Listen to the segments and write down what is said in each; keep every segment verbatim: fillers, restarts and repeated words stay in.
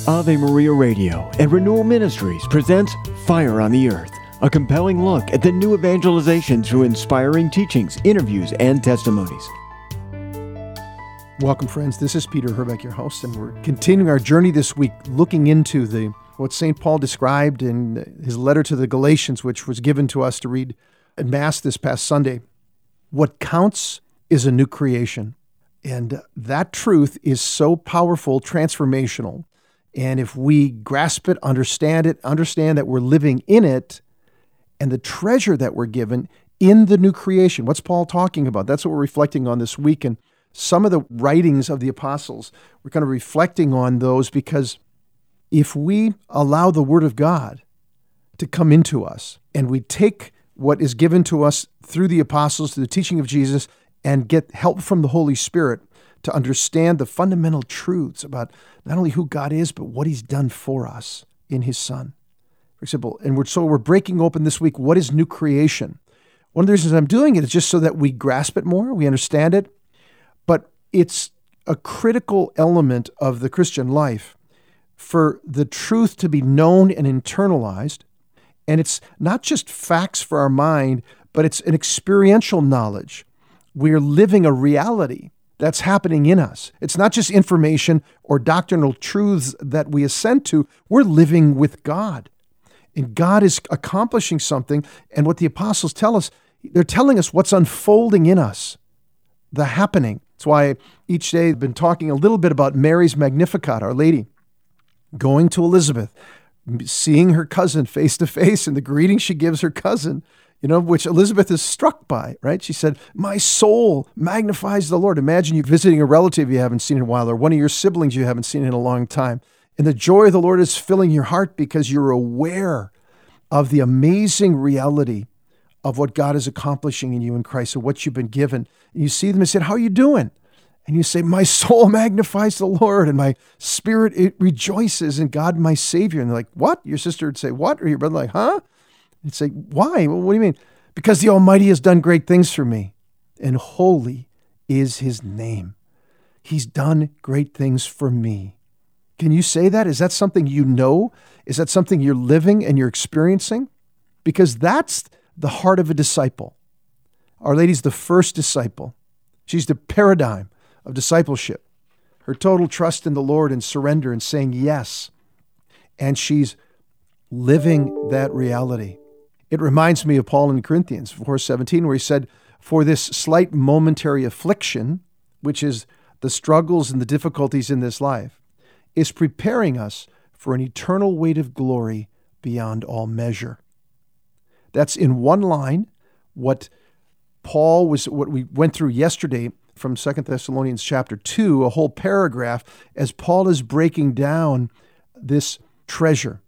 Ave Maria Radio and Renewal Ministries presents Fire on the Earth, a compelling look at the new evangelization through inspiring teachings, interviews, and testimonies. Welcome, friends. This is Peter Herbeck, your host, and we're continuing our journey this week looking into the what Saint Paul described in his letter to the Galatians, which was given to us to read at Mass this past Sunday. What counts is a new creation. And that truth is so powerful, transformational. And if we grasp it, understand it, understand that we're living in it, and the treasure that we're given in the new creation. What's Paul talking about? That's what we're reflecting on this week. And some of the writings of the apostles, we're kind of reflecting on those because if we allow the Word of God to come into us and we take what is given to us through the apostles, through the teaching of Jesus, and get help from the Holy Spirit to understand the fundamental truths about not only who God is, but what He's done for us in His Son. For example, and we're, so we're breaking open this week, what is new creation? One of the reasons I'm doing it is just so that we grasp it more, we understand it, but it's a critical element of the Christian life for the truth to be known and internalized. And it's not just facts for our mind, but it's an experiential knowledge. We're living a reality that's happening in us. It's not just information or doctrinal truths that we assent to. We're living with God. And God is accomplishing something. And what the apostles tell us, they're telling us what's unfolding in us, the happening. That's why each day I've been talking a little bit about Mary's Magnificat, Our Lady, going to Elizabeth, seeing her cousin face to face, and the greeting she gives her cousin, you know, which Elizabeth is struck by, right? She said, "My soul magnifies the Lord." Imagine you visiting a relative you haven't seen in a while, or one of your siblings you haven't seen in a long time. And the joy of the Lord is filling your heart because you're aware of the amazing reality of what God is accomplishing in you in Christ and what you've been given. And you see them and say, "How are you doing?" And you say, "My soul magnifies the Lord, and my spirit, it rejoices in God, my Savior." And they're like, "What?" Your sister would say, "What?" Or your brother like, "Huh?" You'd say, "Why? Well, what do you mean?" "Because the Almighty has done great things for me, and holy is His name. He's done great things for me." Can you say that? Is that something you know? Is that something you're living and you're experiencing? Because that's the heart of a disciple. Our Lady's the first disciple. She's the paradigm of discipleship. Her total trust in the Lord and surrender and saying yes. And she's living that reality. It reminds me of Paul in Corinthians four seventeen, where he said, "For this slight momentary affliction, which is the struggles and the difficulties in this life, is preparing us for an eternal weight of glory beyond all measure." That's in one line what Paul was, what we went through yesterday from Second Thessalonians chapter two, a whole paragraph, as Paul is breaking down this treasure,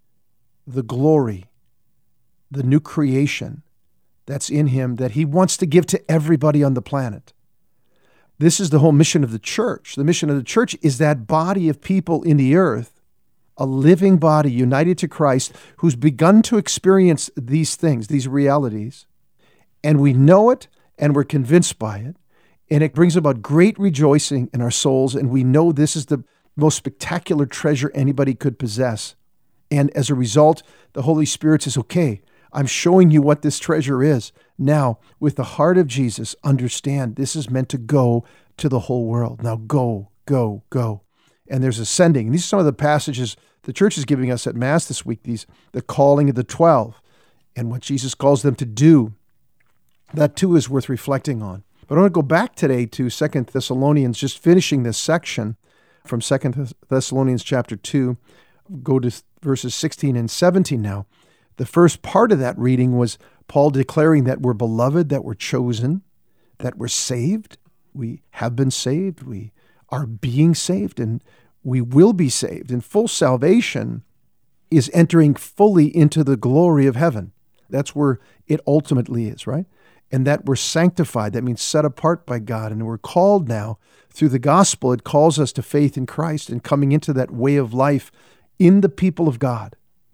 the glory, the new creation that's in him that he wants to give to everybody on the planet. This is the whole mission of the church. The mission of the church is that body of people in the earth, a living body united to Christ who's begun to experience these things, these realities, and we know it and we're convinced by it, and it brings about great rejoicing in our souls, and we know this is the most spectacular treasure anybody could possess. And as a result, the Holy Spirit says, "Okay, I'm showing you what this treasure is. Now, with the heart of Jesus, understand this is meant to go to the whole world. Now go, go, go." And there's ascending. And these are some of the passages the church is giving us at Mass this week, these the calling of the twelve and what Jesus calls them to do. That too is worth reflecting on. But I want to go back today to Second Thessalonians, just finishing this section from Second Thessalonians chapter two. Go to verses sixteen and seventeen now. The first part of that reading was Paul declaring that we're beloved, that we're chosen, that we're saved. We have been saved. We are being saved, and we will be saved. And full salvation is entering fully into the glory of heaven. That's where it ultimately is, right? And that we're sanctified. That means set apart by God. And we're called now through the gospel. It calls us to faith in Christ and coming into that way of life in the people of God.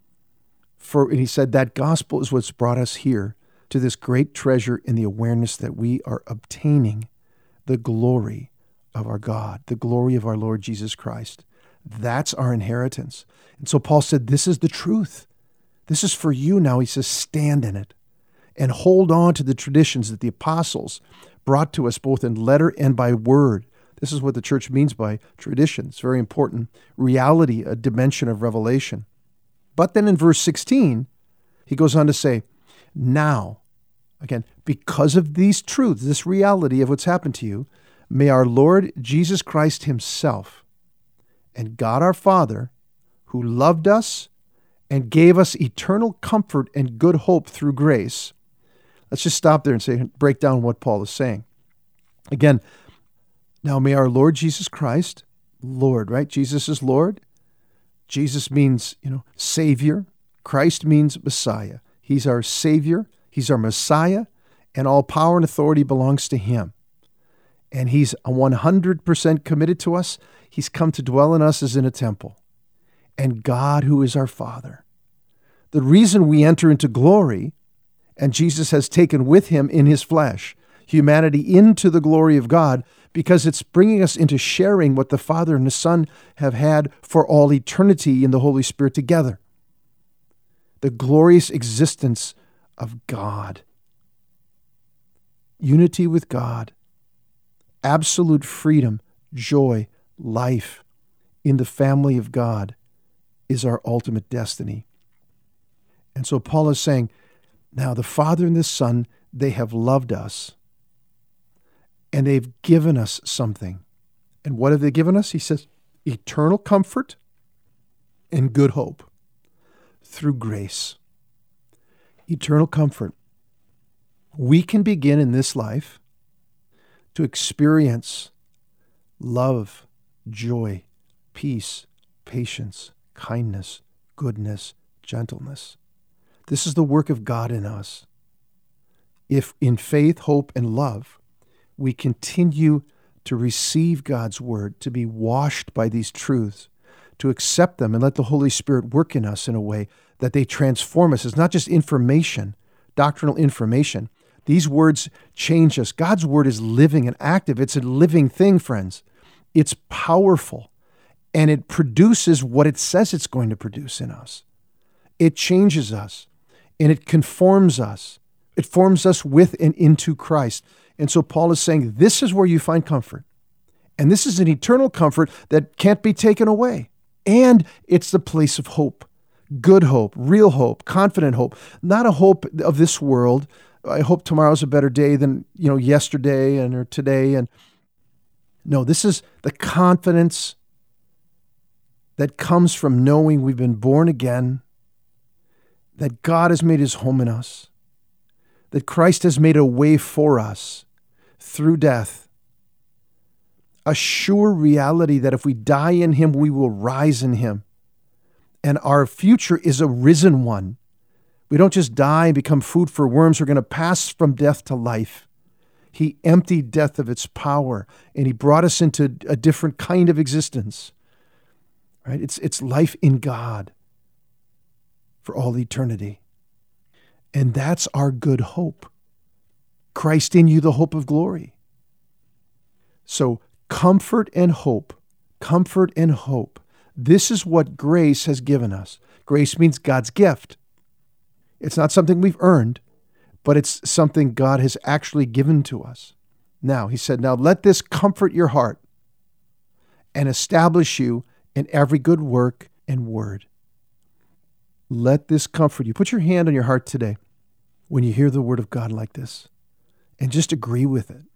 For, and he said that gospel is what's brought us here to this great treasure in the awareness that we are obtaining the glory of our God, the glory of our Lord Jesus Christ. That's our inheritance. And so Paul said, this is the truth. This is for you now. He says, stand in it and hold on to the traditions that the apostles brought to us both in letter and by word. This is what the church means by tradition. It's very important. Reality, a dimension of revelation. But then in verse sixteen, he goes on to say, now, again, because of these truths, this reality of what's happened to you, may our Lord Jesus Christ himself and God our Father, who loved us and gave us eternal comfort and good hope through grace. Let's just stop there and say, break down what Paul is saying. Again, now may our Lord Jesus Christ, Lord, right? Jesus is Lord. Jesus means, you know, Savior. Christ means Messiah. He's our Savior. He's our Messiah. And all power and authority belongs to him. And he's one hundred percent committed to us. He's come to dwell in us as in a temple. And God, who is our Father. The reason we enter into glory, and Jesus has taken with him in his flesh humanity into the glory of God, because it's bringing us into sharing what the Father and the Son have had for all eternity in the Holy Spirit together. The glorious existence of God. Unity with God. Absolute freedom, joy, life in the family of God is our ultimate destiny. And so Paul is saying, now the Father and the Son, they have loved us. And they've given us something. And what have they given us? He says, eternal comfort and good hope through grace. Eternal comfort. We can begin in this life to experience love, joy, peace, patience, kindness, goodness, gentleness. This is the work of God in us. If in faith, hope, and love, we continue to receive God's word, to be washed by these truths, to accept them and let the Holy Spirit work in us in a way that they transform us. It's not just information, doctrinal information. These words change us. God's word is living and active. It's a living thing, friends. It's powerful, and it produces what it says it's going to produce in us. It changes us, and it conforms us. It forms us with and into Christ. And so Paul is saying, this is where you find comfort. And this is an eternal comfort that can't be taken away. And it's the place of hope, good hope, real hope, confident hope, not a hope of this world. I hope tomorrow's a better day than, you know, yesterday and or today. And no, this is the confidence that comes from knowing we've been born again, that God has made his home in us, that Christ has made a way for us through death. A sure reality that if we die in him, we will rise in him. And our future is a risen one. We don't just die and become food for worms. We're going to pass from death to life. He emptied death of its power, and he brought us into a different kind of existence. Right? It's, it's life in God for all eternity. And that's our good hope. Christ in you, the hope of glory. So comfort and hope, comfort and hope. This is what grace has given us. Grace means God's gift. It's not something we've earned, but it's something God has actually given to us. Now, he said, now let this comfort your heart and establish you in every good work and word. Let this comfort you. Put your hand on your heart today when you hear the word of God like this, and just agree with it.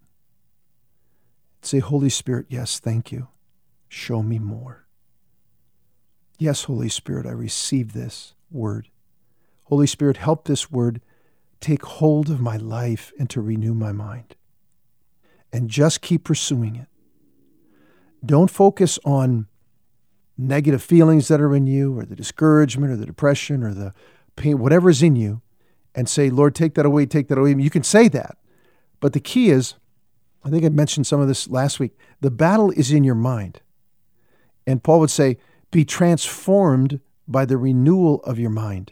Say, Holy Spirit, yes, thank you. Show me more. Yes, Holy Spirit, I receive this word. Holy Spirit, help this word take hold of my life and to renew my mind. And just keep pursuing it. Don't focus on negative feelings that are in you, or the discouragement, or the depression, or the pain, whatever is in you, and say, Lord, take that away, take that away. You can say that. But the key is, I think I mentioned some of this last week, the battle is in your mind. And Paul would say, be transformed by the renewal of your mind.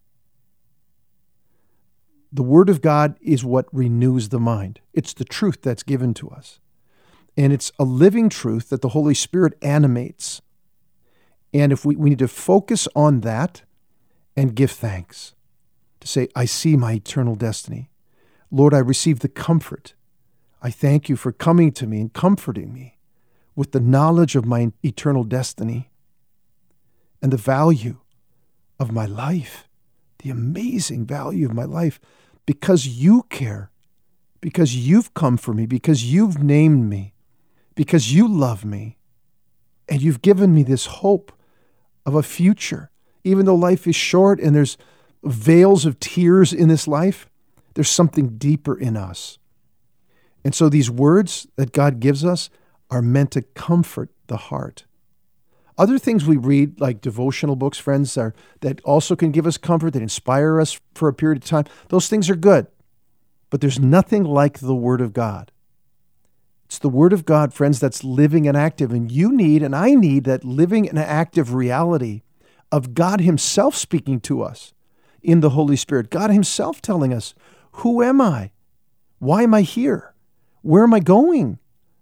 The Word of God is what renews the mind. It's the truth that's given to us. And it's a living truth that the Holy Spirit animates. And if we, we need to focus on that and give thanks. To say, I see my eternal destiny. Lord, I receive the comfort. I thank you for coming to me and comforting me with the knowledge of my eternal destiny and the value of my life, the amazing value of my life, because you care, because you've come for me, because you've named me, because you love me, and you've given me this hope of a future. Even though life is short and there's veils of tears in this life, there's something deeper in us. And so these words that God gives us are meant to comfort the heart. Other things we read, like devotional books, friends, are that also can give us comfort, that inspire us for a period of time. Those things are good. But there's nothing like the Word of God. It's the Word of God, friends, that's living and active. And you need, and I need, that living and active reality of God Himself speaking to us in the Holy Spirit. God Himself telling us, who am I? Why am I here? Where am I going?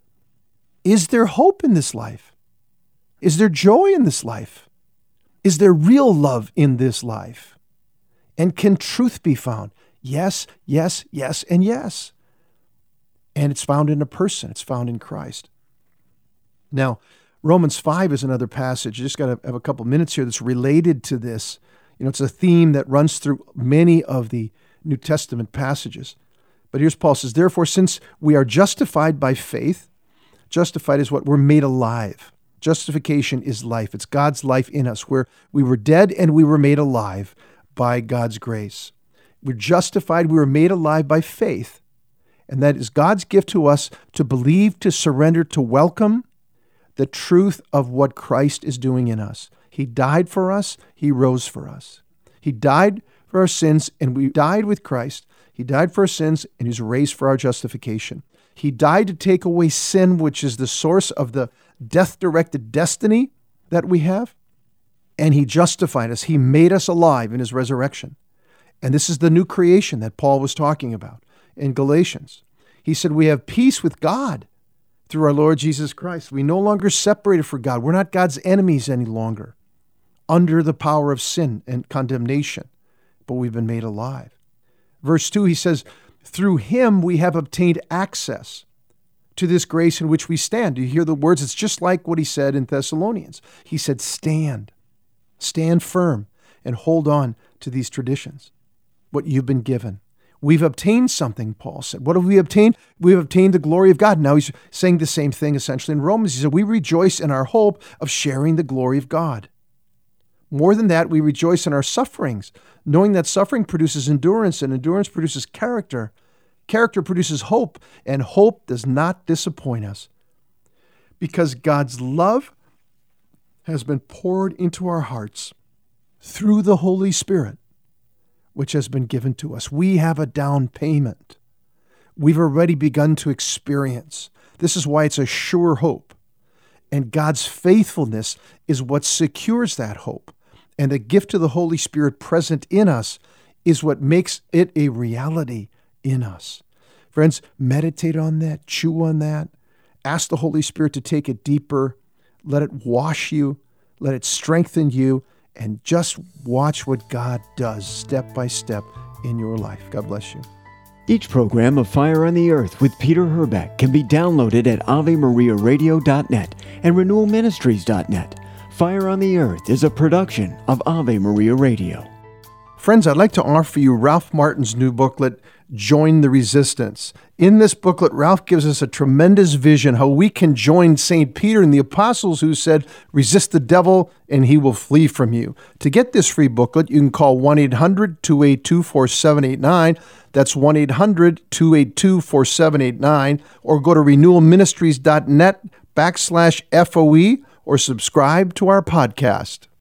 Is there hope in this life? Is there joy in this life? Is there real love in this life? And can truth be found? Yes, yes, yes, and yes. And it's found in a person. It's found in Christ. Now, Romans five is another passage. You just got to have a couple minutes here that's related to this. You know, it's a theme that runs through many of the New Testament passages. But here's Paul says, therefore, since we are justified by faith, justified is what? We're made alive. Justification is life. It's God's life in us, where we were dead and we were made alive by God's grace. We're justified, we were made alive by faith. And that is God's gift to us to believe, to surrender, to welcome the truth of what Christ is doing in us. He died for us, He rose for us. He died for our sins, and we died with Christ. He died for our sins, and He was raised for our justification. He died to take away sin, which is the source of the death-directed destiny that we have. And He justified us. He made us alive in His resurrection. And this is the new creation that Paul was talking about in Galatians. He said, we have peace with God through our Lord Jesus Christ. We no longer separated from God. We're not God's enemies any longer, under the power of sin and condemnation, but we've been made alive. Verse two, he says, through Him we have obtained access to this grace in which we stand. Do you hear the words? It's just like what he said in Thessalonians. He said, stand, stand firm, and hold on to these traditions, what you've been given. We've obtained something, Paul said. What have we obtained? We've obtained the glory of God. Now he's saying the same thing essentially in Romans. He said, we rejoice in our hope of sharing the glory of God. More than that, we rejoice in our sufferings, knowing that suffering produces endurance, and endurance produces character. Character produces hope, and hope does not disappoint us, because God's love has been poured into our hearts through the Holy Spirit, which has been given to us. We have a down payment. We've already begun to experience. This is why it's a sure hope. And God's faithfulness is what secures that hope. And the gift of the Holy Spirit present in us is what makes it a reality in us. Friends, meditate on that, chew on that. Ask the Holy Spirit to take it deeper. Let it wash you. Let it strengthen you. And just watch what God does step by step in your life. God bless you. Each program of Fire on the Earth with Peter Herbeck can be downloaded at ave maria radio dot net and renewal ministries dot net. Fire on the Earth is a production of Ave Maria Radio. Friends, I'd like to offer you Ralph Martin's new booklet, Join the Resistance. In this booklet, Ralph gives us a tremendous vision how we can join Saint Peter and the apostles who said, resist the devil and he will flee from you. To get this free booklet, you can call one eight hundred two eight two four seven eight nine. That's one eight hundred two eight two four seven eight nine. Or go to renewal ministries dot net backslash F O E or subscribe to our podcast.